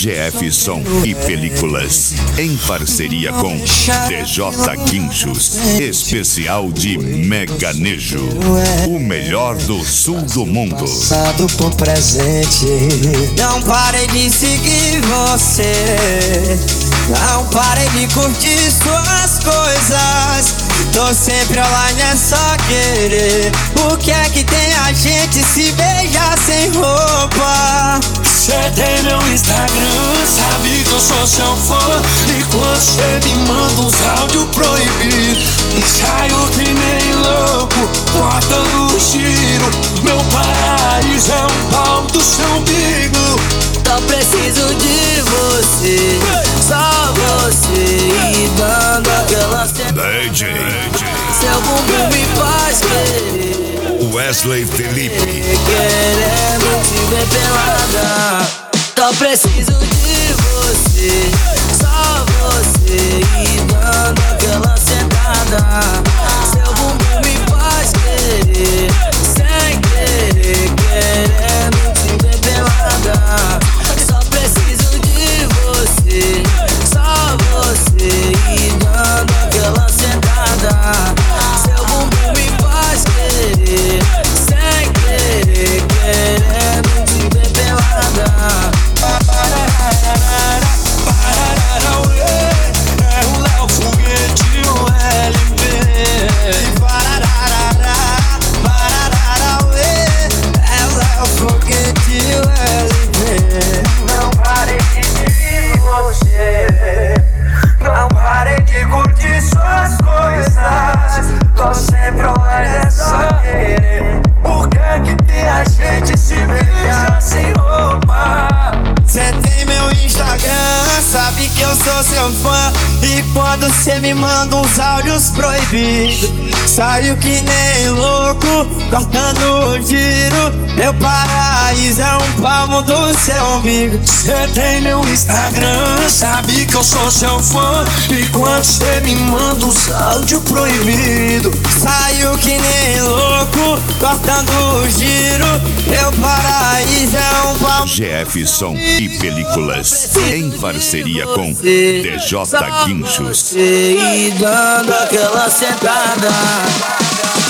GF Som e Películas, em parceria com DJ Guinchos, especial de Meganejo, o melhor do sul do mundo. Passado por presente, não parei de seguir você, não parei de curtir suas coisas. Tô sempre online, é só querer. O que é que tem a gente se beijar sem roupa? Cê tem meu Instagram, sabe que eu sou seu fã. E quando cê me manda uns áudios proibidos, saio que nem louco, cortando o giro. Meu paraíso é um pau do seu umbigo. Só preciso de você, só você. E dando aquela DJ seu bumbum me faz querer. Wesley Felipe, querendo te ver pelada. Só preciso de você, só você. E dando aquela sentada, seu bumbum me faz querer. Sem querer, querendo te ver pelada. Só preciso de você, só você. E dando aquela sentada, seu bumbum me faz querer. Sem querer, querendo te ver pelada. É o Léo Foguete, o LB. É o Léo Foguete, o LB. Não parei de seguir você, não parei de curtir suas coisas. Tô sempre online, é só querer. Por que tem a gente se beijar sem roupa? Cê tem meu Instagram, sabe que eu sou seu fã. E quando cê me manda uns áudios proibidos, saio que nem louco, cortando o giro. Meu paraíso é um palmo do seu umbigo. Cê tem meu Instagram, sabe que eu sou seu fã. E quando cê me manda uns áudios proibidos, saio que nem louco, cortando o giro. Meu paraíso é um palmo. GF Som e Películas, em parceria com DJ Guinchos. E dando aquela sentada.